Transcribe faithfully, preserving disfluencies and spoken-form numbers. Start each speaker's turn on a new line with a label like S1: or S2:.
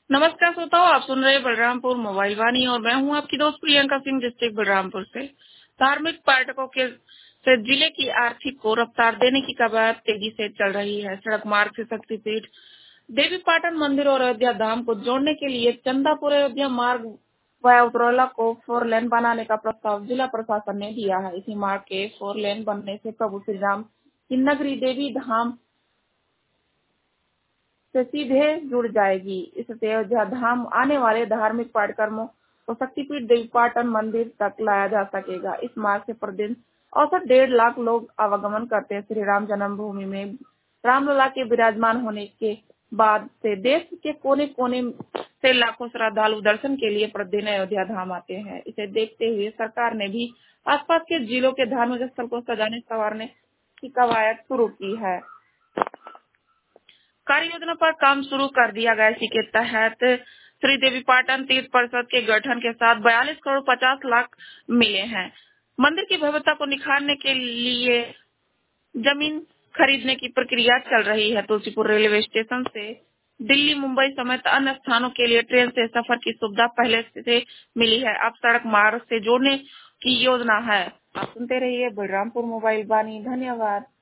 S1: नमस्कार श्रोताओं, आप सुन रहे हैं बलरामपुर मोबाइल वाणी और मैं हूं आपकी दोस्त प्रियंका सिंह, डिस्ट्रिक्ट बलरामपुर से। धार्मिक पर्यटकों के से जिले की आर्थिक को रफ्तार देने की कवायद तेजी से चल रही है। सड़क मार्ग से शक्तिपीठ देवी पाटन मंदिर और अयोध्या धाम को जोड़ने के लिए चंदापुर अयोध्या मार्ग वाया उतरौला को फोर लेन बनाने का प्रस्ताव जिला प्रशासन ने दिया है। इसी मार्ग के फोर लेन बनने से प्रभु श्री राम की नगरी देवी धाम से सीधे जुड़ जाएगी। इससे अयोध्या धाम आने वाले धार्मिक कार्यक्रमों को शक्तिपीठ देवीपाटन मंदिर तक लाया जा सकेगा। इस मार्ग से प्रतिदिन औसत डेढ़ लाख लोग आवागमन करते हैं। श्री राम जन्मभूमि में रामलला के विराजमान होने के बाद से देश के कोने कोने से लाखों श्रद्धालु दर्शन के लिए प्रतिदिन अयोध्या धाम आते हैं। इसे देखते हुए सरकार ने भी आसपास के जिलों के धार्मिक स्थल को सजाने संवारने की कवायद शुरू की है। कार्य योजना पर काम शुरू कर दिया गया। इसी के तहत श्री देवीपाटन तीर्थ परिषद के गठन के साथ बयालीस करोड़ पचास लाख मिले हैं। मंदिर की भव्यता को निखारने के लिए जमीन खरीदने की प्रक्रिया चल रही है। तुलसीपुर रेलवे स्टेशन से दिल्ली, मुंबई समेत अन्य स्थानों के लिए ट्रेन से सफर की सुविधा पहले से मिली है। अब सड़क मार्ग से जोड़ने की योजना है। आप सुनते रहिए बलरामपुर मोबाइल वाणी। धन्यवाद।